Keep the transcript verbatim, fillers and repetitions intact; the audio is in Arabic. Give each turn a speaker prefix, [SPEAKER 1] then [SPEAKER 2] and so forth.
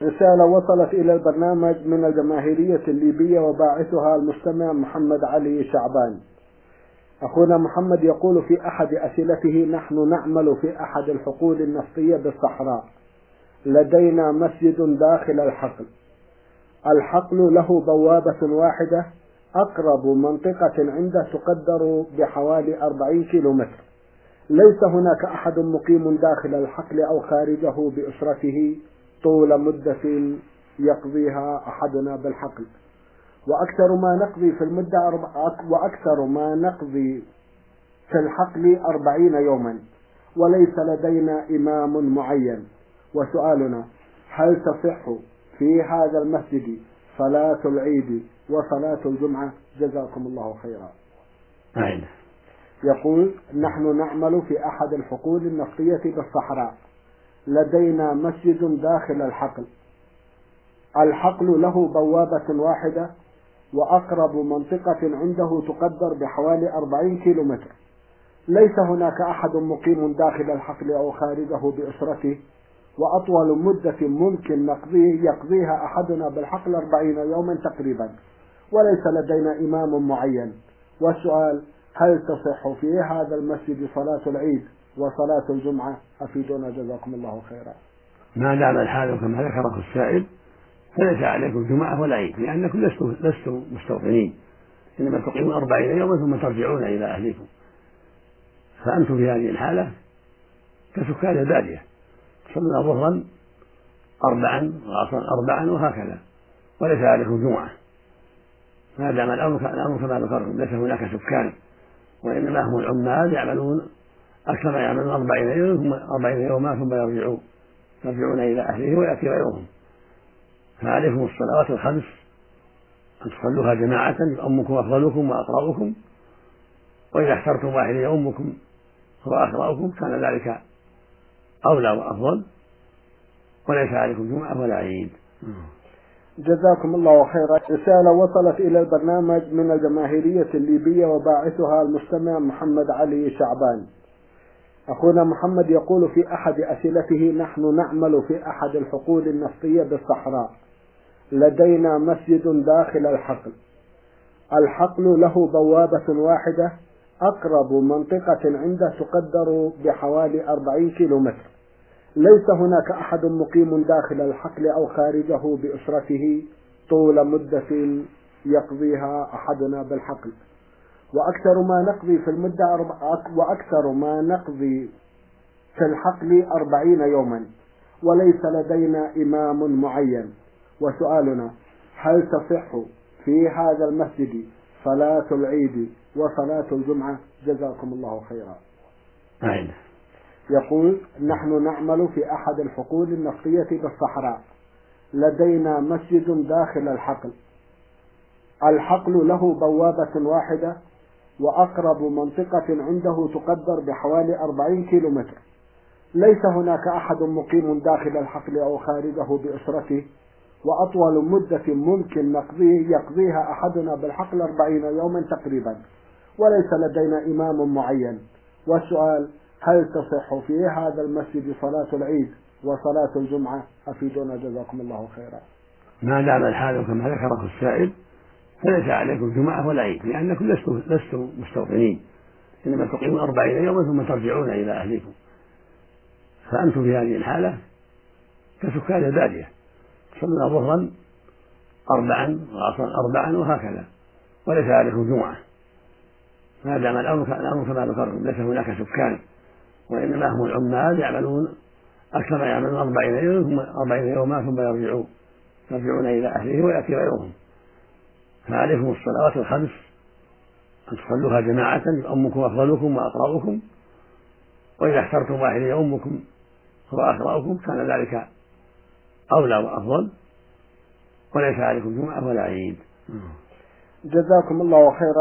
[SPEAKER 1] رسالة وصلت إلى البرنامج من الجماهيرية الليبية وباعثها المستمع محمد علي شعبان. أخونا محمد يقول في أحد أسئلته: نحن نعمل في أحد الحقول النفطية بالصحراء، لدينا مسجد داخل الحقل. الحقل له بوابة واحدة، أقرب منطقة عنده تقدر بحوالي أربعين كيلومتر. ليس هناك أحد مقيم داخل الحقل أو خارجه بأسرته طول مدة يقضيها أحدنا بالحقل، وأكثر ما نقضي في المدة أربع... وأكثر ما نقضي في الحقل أربعين يوما، وليس لدينا إمام معين. وسؤالنا: هل تصح في هذا المسجد صلاة العيد وصلاة الجمعة؟ جزاكم الله خيرا.
[SPEAKER 2] أعيد.
[SPEAKER 1] يقول: نحن نعمل في أحد الحقول النفطية بالصحراء، لدينا مسجد داخل الحقل. الحقل له بوابة واحدة، وأقرب منطقة عنده تقدر بحوالي أربعين كيلومتر. ليس هناك أحد مقيم داخل الحقل أو خارجه بأسرته، وأطول مدة ممكن نقضيه يقضيها أحدنا بالحقل أربعين يوما تقريبا، وليس لدينا إمام معين. والسؤال: هل تصح في هذا المسجد صلاة العيد وصلاة الجمعة؟ أفيدونا جزاكم الله خيرا.
[SPEAKER 2] ما دام الحال كما ذكره السائل فليس عليكم جمعة ولا عيد، لأنكم لستم لستم مستوطنين، إنما تقيمون أربعين يوما ثم ترجعون إلى أهلكم. فأنتم في هذه الحالة كسكان البادية، تصلون ظهرا أربعا وعصرا أربعا وهكذا، وليس عليكم جمعة. ما دام الأمر كما ذكرتم، ليس هناك سكان، وإنما هم العمال يعملون أكثر ما يعملون أربعين يوما ثم أربعين يوما ثم يرجعون يرجعون إلى أهلهم ويأتي غيرهم. فعليكم الصلوات الخمس أن تصلوها جماعة، يؤمكم أفضلكم وأقرأكم، وإذا اخترتم واحد يؤمكم هو أقرأكم كان ذلك أولى وأفضل، وليس عليكم جمعة ولا عيد.
[SPEAKER 1] جزاكم الله خيرا. رسالة وصلت إلى البرنامج من الجماهيرية الليبية وباعثها المستمع محمد علي شعبان. أخونا محمد يقول في أحد أسئلته: نحن نعمل في أحد الحقول النفطية بالصحراء، لدينا مسجد داخل الحقل. الحقل له بوابة واحدة، أقرب منطقة عنده تقدر بحوالي أربعين كيلومتر. ليس هناك أحد مقيم داخل الحقل أو خارجه بأسرته طول مدة يقضيها أحدنا بالحقل، وأكثر ما نقضي في المدة أربع... وأكثر ما نقضي في الحقل أربعين يوما، وليس لدينا إمام معين. وسؤالنا: هل تصح في هذا المسجد صلاة العيد وصلاة الجمعة؟ جزاكم الله خيرا.
[SPEAKER 2] أعيد.
[SPEAKER 1] يقول: نحن نعمل في أحد الحقول النفطية بالصحراء، لدينا مسجد داخل الحقل. الحقل له بوابة واحدة، وأقرب منطقة عنده تقدر بحوالي أربعين كيلومتر. ليس هناك أحد مقيم داخل الحقل أو خارجه بأسرته، وأطول مدة ممكن نقضيه يقضيها أحدنا بالحقل أربعين يوما تقريبا، وليس لدينا إمام معين. والسؤال: هل تصح في هذا المسجد صلاة العيد وصلاة الجمعة؟ أفيدونا جزاكم الله خيرا.
[SPEAKER 2] ما دام الحال كما ذكره السائل فليس عليكم جمعة ولا عيد، لأنكم لستم لستم مستوطنين، إنما تقيمون أربعين يوما ثم ترجعون إلى أهلكم. فأنتم في هذه الحالة كسكان البادية، تصلون ظهرا أربعا وعصرا أربعا وهكذا، وليس عليكم جمعة. ما دام الأمر كما ذكرتم، ليس هناك سكان، وإنما هم العمال يعملون أكثر ما يعملون أربعين يوما ثم أربعين يوما ثم يرجعون يرجعون إلى أهلهم ويأتي غيرهم. فعليكم الصلوات الخمس أن تصلوها جماعة، يؤمكم أفضلكم وأقرأكم، وإذا اخترتم واحد يؤمكم هو أقرأكم كان ذلك أولى وأفضل، وليس عليكم جمعة ولا عيد.
[SPEAKER 1] جزاكم الله خيرا.